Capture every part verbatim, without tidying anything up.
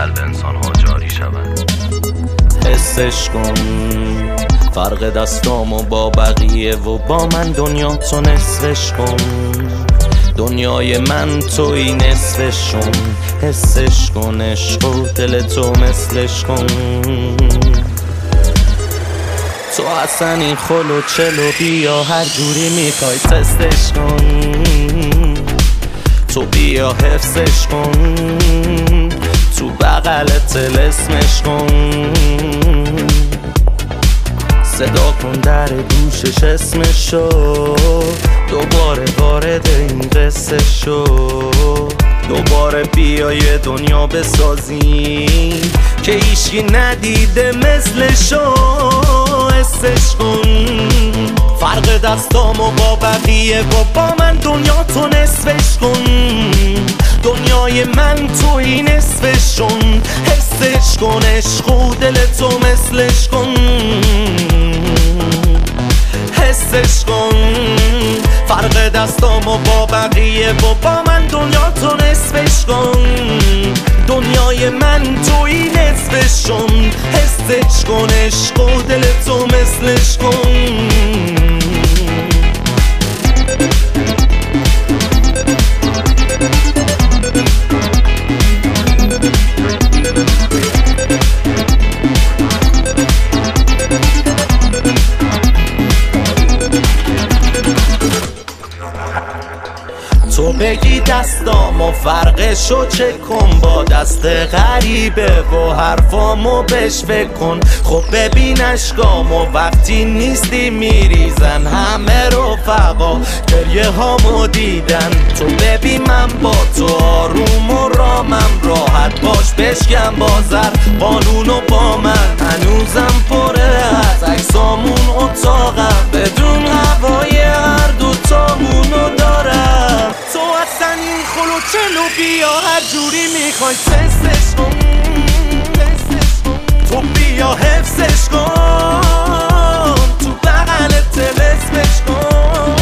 قلب انسان ها جاری شود. حسش کن فرق دستامو با بقیه و با من، دنیا تو نصفش کن، دنیای من توی نصفشون. حسش کن عشق و دل تو مثلش کن. تو اصلا این خلو چلو بیا هر جوری میخوای تستش کن. تو بیا حفظش کن، تو بغل طلسمش کن. صدا کن در گوشش اسمشو، دوباره وارد این قصه شو. دوباره بیا یه دنیا بسازیم که ایشکی ندیده مثلشو. حسش کن فرق دستامو با بقیه و با من، دنیا تو نصفش کن، دنیای من توی نصفشون. حسش کن عشق و دل تو مثلش کن. حسش کن فرق دستامو با بقیه و با من، دنیا تو نصفش کن، دنیای من توی نصفشون. حسش کن عشق و دل تو مثلش کن. تو بگی دستامو فرقشو چک کن با دست غریبه و حرفامو بهش فکر کن. خب ببین اشکامو وقتی نیستی میریزن، همه رفقا گریه هامو دیدن. تو ببین من با تو آروم و رامم، راحت باش بشکم بازر قانونو با من. هنوزم پره از عکسامون اتاقم، بدون هوای هر دوتامونو دارم. تو اصلا این خلو چلو بیا هر جوری میخوای تستش کن. تو بیا حفظش کن، تو بغل طلسمش کن.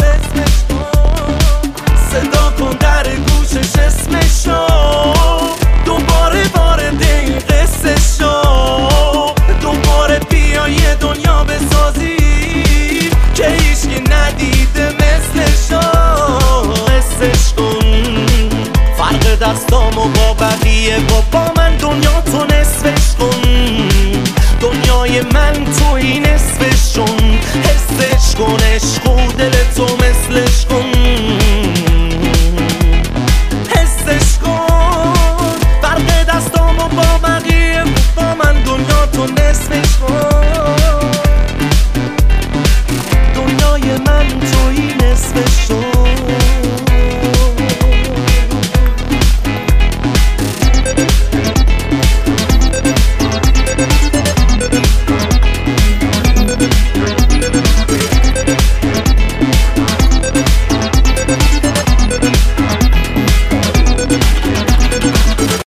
صدا کن در گوشش اسمشو، دوباره وارد این قصه شو. دوباره بیا یه دنیا بسازی که هیچکی ندیده مثلشو. حسش کن فرق دستامو با بقیه و با من، دنیا تو نصفش کن، دنیای من توی نصفشون. حسش کن عشق و دل تو مثلش کن.